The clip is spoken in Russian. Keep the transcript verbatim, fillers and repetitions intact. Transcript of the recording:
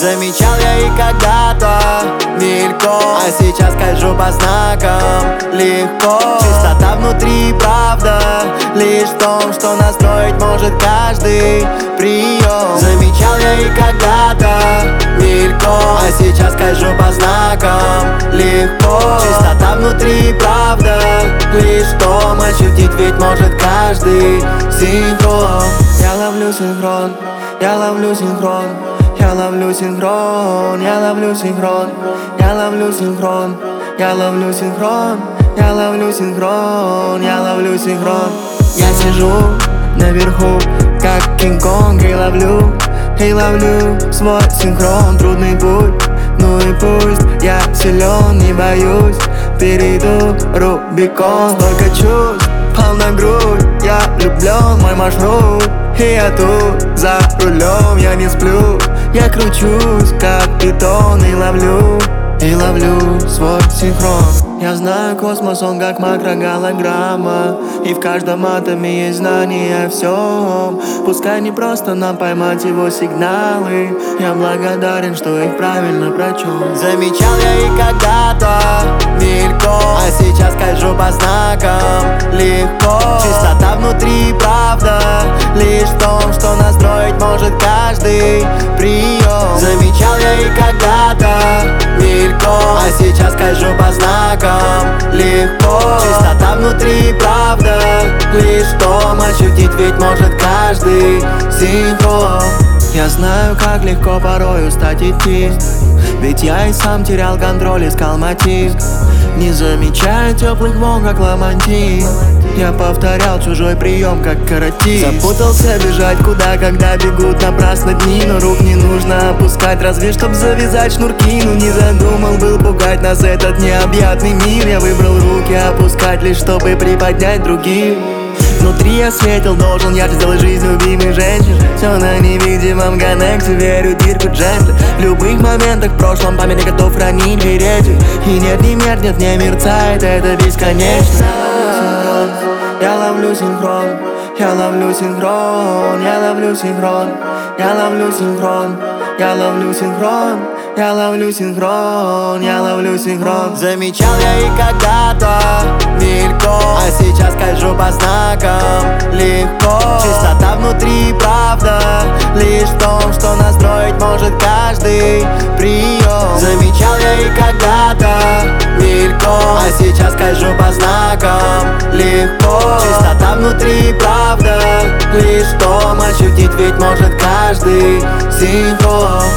Замечал я и когда-то мельком, а сейчас скольжу по знакам легко. Чистота внутри, правда, лишь в том, что настроить может каждый прием. Замечал я и когда-то мельком, а сейчас скольжу по знакам легко. Чистота внутри, правда, лишь в том, ощутить ведь может каждый синхрон. Я ловлю синхрон, я ловлю синхрон, я ловлю синхрон, я ловлю синхрон, я ловлю синхрон, я ловлю синхрон, я ловлю синхрон, я ловлю синхрон. Я сижу наверху, как Кинг-Конг, и ловлю, и ловлю свой синхрон. Трудный путь, ну и пусть, я силен, не боюсь, перейду Рубикон. Столько чувств, полна грудь, я влюблен в мой маршрут. И я тут за рулем, я не сплю, я кручусь, как питон, и ловлю, и ловлю свой синхрон. Я знаю космос, он как макроголограмма, и в каждом атоме есть знание о всем. Пускай не просто нам поймать его сигналы, я благодарен, что их правильно прочел. Замечал я и когда-то мельком, а сейчас скольжу по знакам легко. Чистота внутри, правда, лишь в том, что настроить может каждый прием. Замечал я и когда-то мельком, а сейчас скольжу по знакам легко. Чистота внутри, правда, лишь в том, ощутить ведь может каждый синхрон. Я знаю, как легко порой устать идти, ведь я и сам терял контроль, искал мотив, не замечая теплых волн, как ламантин. Я повторял чужой прием, как каратист. Запутался бежать куда, когда бегут напрасно дни. Но рук не нужно опускать, разве чтоб завязать шнурки. Ну не задумал был пугать нас этот необъятный мир. Я выбрал руки опускать, лишь чтобы приподнять других. Внутри я светил, должен я сделать жизнь любимой женщин. Все на невидимом коннекте, верю Дирку Джентли. В любых моментах в прошлом память готов хранить, беречь. И нет, не меркнет, не мерцает, это бесконечно. Я ловлю синхрон, я ловлю синхрон, я ловлю синхрон, я ловлю синхрон, я ловлю синхрон, я ловлю синхрон, я ловлю синхрон. Замечал я и когда-то мельком, а сейчас скольжу по знакам легко. Чистота внутри, правда, лишь в том, что настроить может каждый прием. Замечал я и когда-то мельком, а сейчас скольжу по знакам легко. Чистота внутри, правда, лишь в том, ощутить ведь может каждый синхрон.